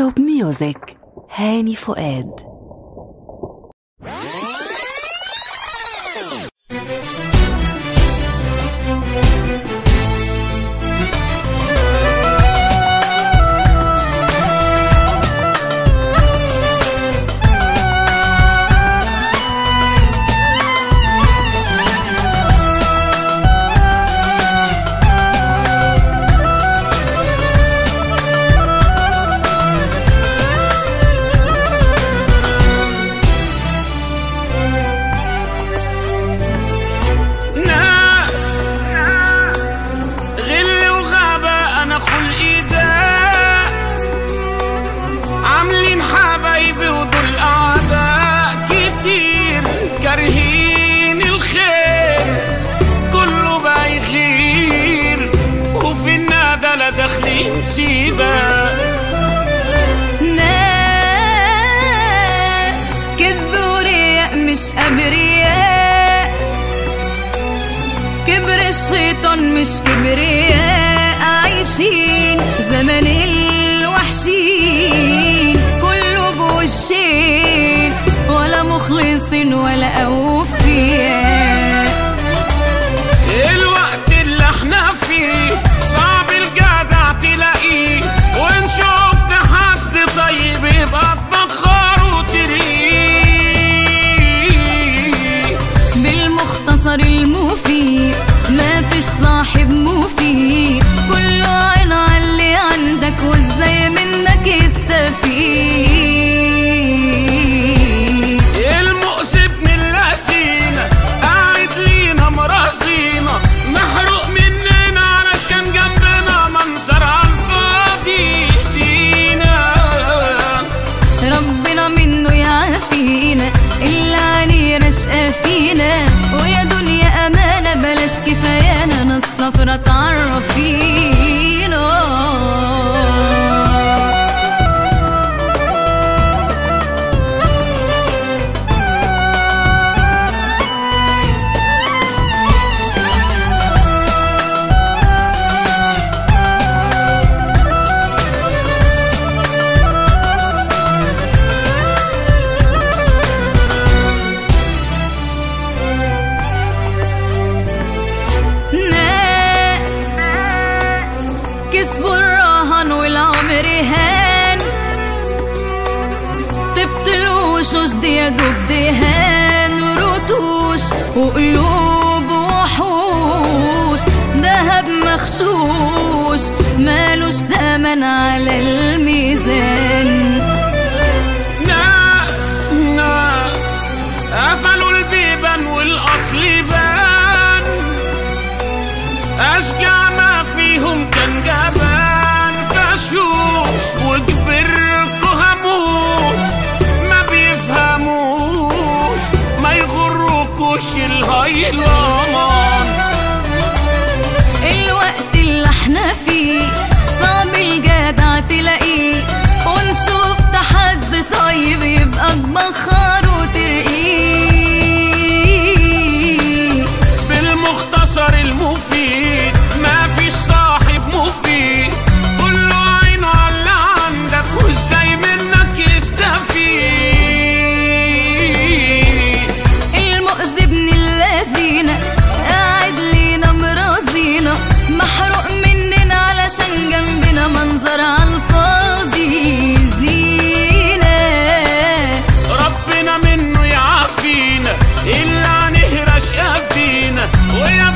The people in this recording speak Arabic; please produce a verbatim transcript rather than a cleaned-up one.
توب ميوزك هاني فؤاد. داخلين سيبا ناس كذب ورياء مش أبرياء، كبر الشيطان مش كبرياء، عايشين زمن الوحشين كله بوشين ولا مخلصين ولا أوفياء. الوقت اللي احنا فيه صعب الجدع تلاقيه، وان شفت حد طيب يبقى تبخر وتريه. بالمختصر المفيد ما فيش صاحب مفيد، كله عين على اللي عندك وازاي منك يستفيد. المؤذي ابن اللذينة قاعد لينا مراسينا، محروق مننا علشان جنبنا منظر عالفاضي زينة. ربنا منه يعافينا اللي عليه رشقة فينا، ويا دنيا أمانة بلاش كفايانا ناس صفرة تعرفينا. كسبوا الرهن والعمر هان، تبطلوش وش دي يا دوب دهان، رتوش وقلوب وحوش، دهب مخشوش مالوش تمن على الميزان. ناس ناس قفلوا البيبان والأصل بان، أشجع ما فيهم كان جبان، فشوش وكبركوا هموش ما بيفهموش، ما يغركوش الهيلمان. الوقت اللي احنا فيه صعب الجدع تلاقيه، ونشوف حد طيب يبقى تبخر وترقيه. بالمختصر المفيد ما فيش صاحب مفيد، كله عينه على اللي عندك وازاي منك يستفيد. المؤذي ابن اللذينة قاعد لينا مرازينا، محروق مننا علشان جنبنا منظر عالفاضي زينة. ربنا منه يعافينا اللي هنهرش فينا، ويا